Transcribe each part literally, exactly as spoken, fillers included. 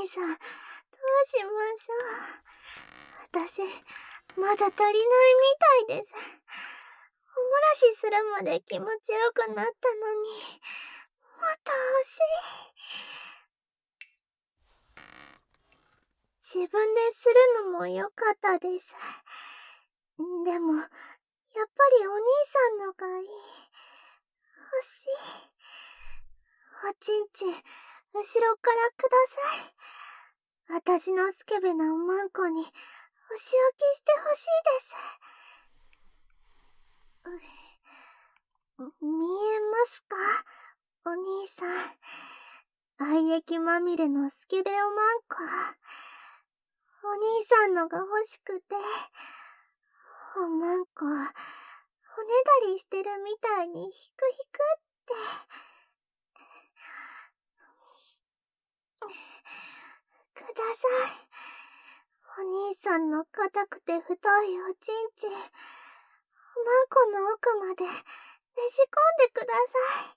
兄さん、どうしましょう。私、まだ足りないみたいです。おもらしするまで気持ちよくなったのに、もっと欲しい。自分でするのも良かったです。でも、やっぱりお兄さんのがいい。欲しい。おちんちん、後ろからください。私のスケベなおまんこに、お仕置きしてほしいです。見えますか、お兄さん。愛液まみれのスケベおまんこ。お兄さんのが欲しくて、おまんこ、おねだりしてるみたいにヒクヒクって。ください。お兄さんの硬くて太いおちんちん、おまんこの奥までねじ込んでください。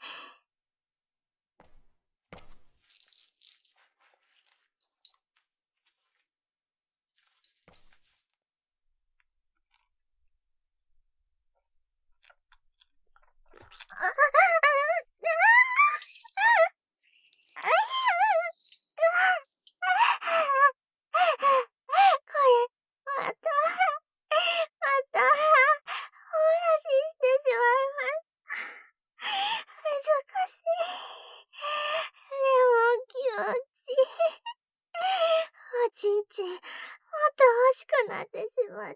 ちんちん、もっと欲しくなってしまって。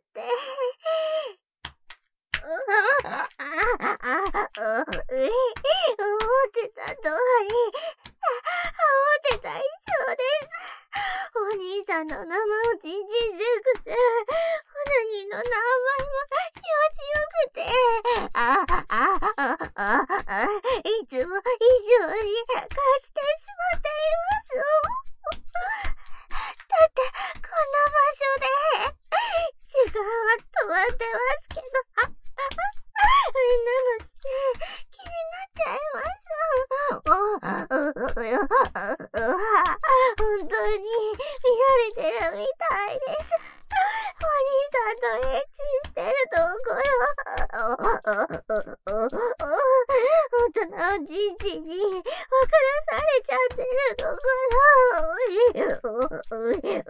思ってた通り、思ってた以上です。お兄さんの生おちんちんセックス、オナニーの何倍も気持ちよくて、あああああいつも以上に感じてしまっています。だって、こんな場所で、時間は止まってますけど、みんなの視線、気になっちゃいました。本当に見られてるみたいです。お兄さんとエッチしてるところ、大人のじんじんに分からされちゃってるところ、ダメです。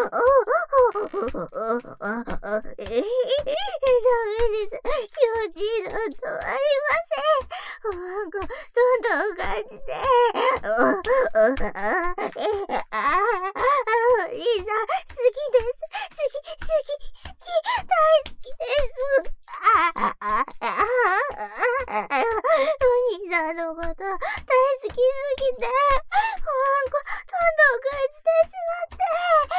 気持ちいいのとありません。おまんこ、どんどん感じて。お兄さん、好きです。好き、好き、好き、大好きです。お兄さんのこと大好きすぎて、おまんこ、どんどん感じてしまって。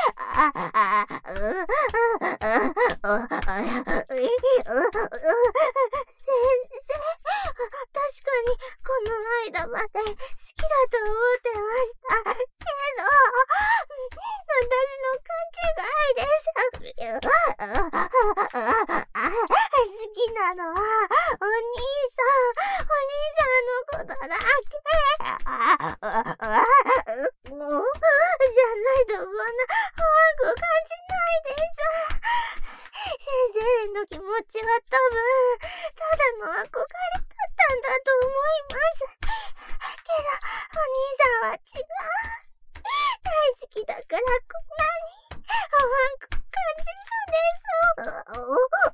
先生、確かにこの間まで好きだと思ってました。けど、私の勘違いです。好きなのはお兄さん、お兄さんのことだけ。じゃないとこんなおまんこ感じないです。先生の気持ちは多分、ただの憧れだったんだと思います。けど、お兄さんは違う。大好きだからこんなにおまんこ感じるんです。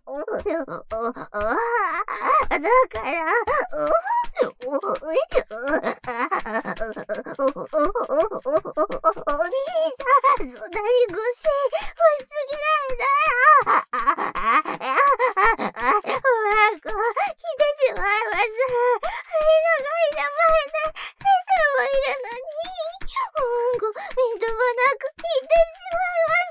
だから、お兄さん、そんなにごし、押しすぎないだよ。おまんこ、来てしまいます。フリのがいる前で、フェスもいるのに、おまんこ、みっともなく来てしまいます。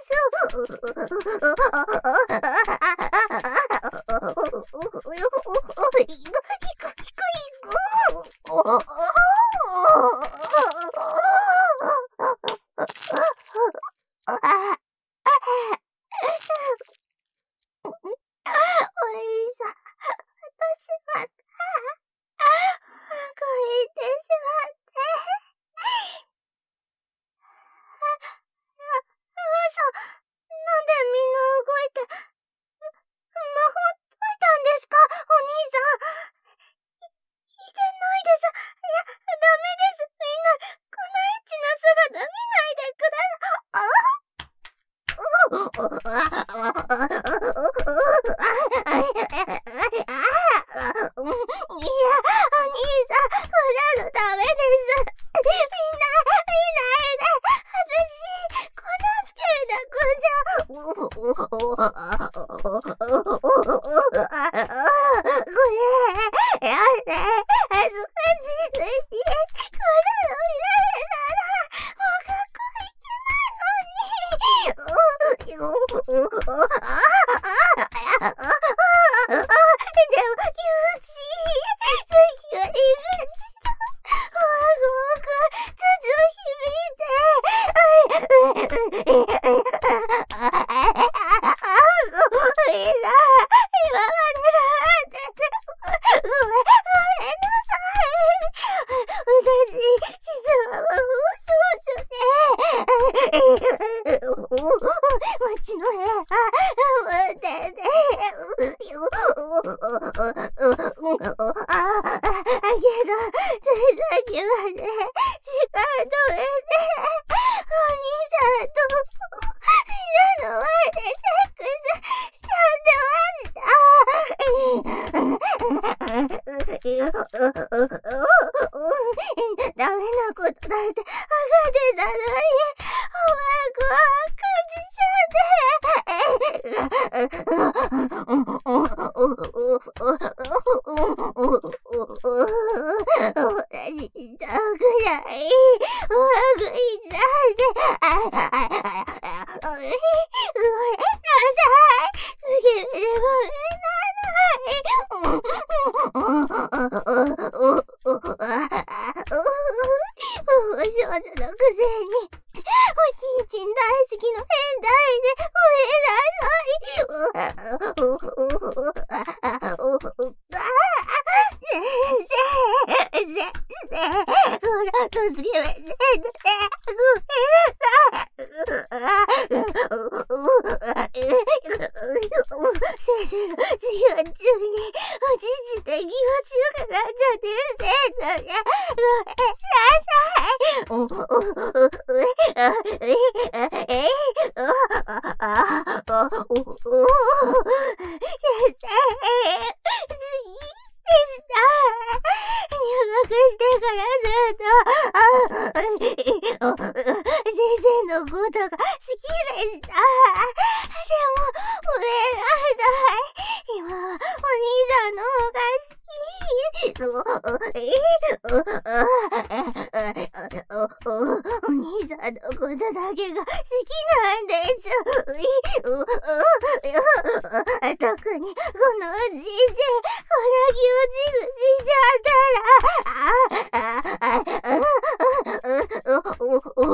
ダメです。みんな、見ないで。私、こんなスケベな子じゃ。これ、やだ。恥ずかしいですし、こんなの見られたら、もう学校行けないのに。でも、気持ちいい。さっきはいい感じだ。ああ、ごく、ずっと響いて。みんな、今までだって。ごめん、ごめんなさい。私、実は魔法少女で。街の部屋、待ってて。ああ、けど、ついさっきまで、時間止めて、お兄さんと、みんなの前でセックスしちゃってました。ダメなことだって分かってたのに、お前子は感じちゃって。私、じゃくらい、うまくいっちゃって。ごめんなさい。スケベでごめんなさい。もう少女のくせに、おちんちん大好きの変態でごめんなさい。先生、先生、ほら、助けて、先生、ごめんなさい。先生の授業中に、おちんちんで気持ちよくなっちゃってる生徒で、ごめんなさい。お、お、お、え、え、え、あ、お、お、先生、次でした。入学してからずっと、先生のことが好きでした。でも、ごめんなさい。今はお兄さんの方が好き。お兄さんのことだけが好きなんです。特にこのおじいちゃん、この気をじぐしちゃったら、他の男の人じ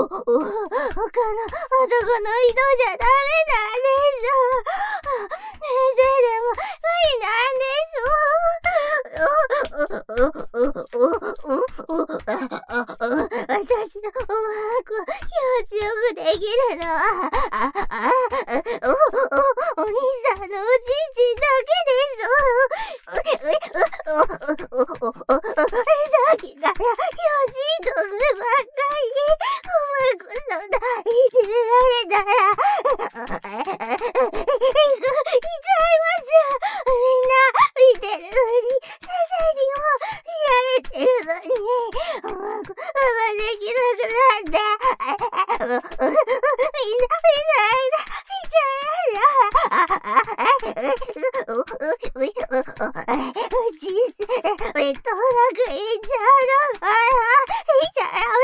ゃダメなんです。先生でも無理なんです。私のおまんこ気持ちよくできるのは、お兄さんのおちんちんだけです。さっきから気持ちいいところばっかり、おまんこそ抱いてられたら、いっちゃいます。みんな見てるのに、先生にも見られてるのに、おまんこ我慢できなくなって、みんな見ないで、見ちゃえよ。おじいちゃん、ベッドなくいっちゃうのかな。見ちゃダメ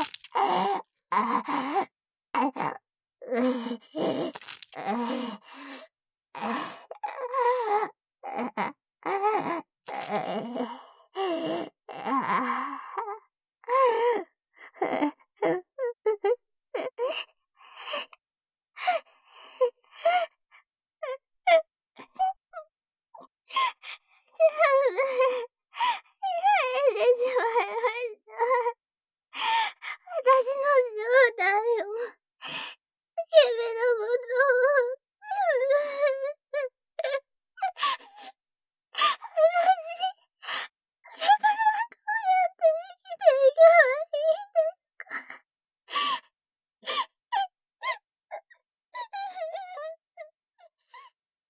です。